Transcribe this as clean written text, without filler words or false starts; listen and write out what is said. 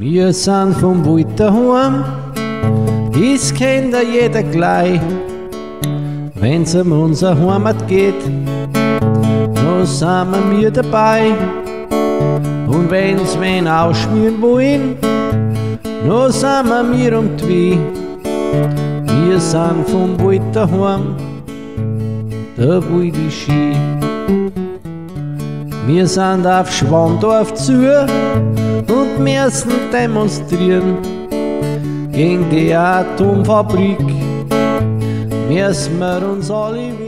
Wir sind vom Wald daheim, das kennt ja jeder gleich. Wenn's um unsere Heimat geht, da sind wir dabei. Und wenn's wen ausschmieren wollen, da sind wir um die Weh. Wir sind vom Wald daheim, der Wald ist schön. Wir sind auf Schwandorf zu und müssen demonstrieren gegen die Atomfabrik. Müssen wir uns alle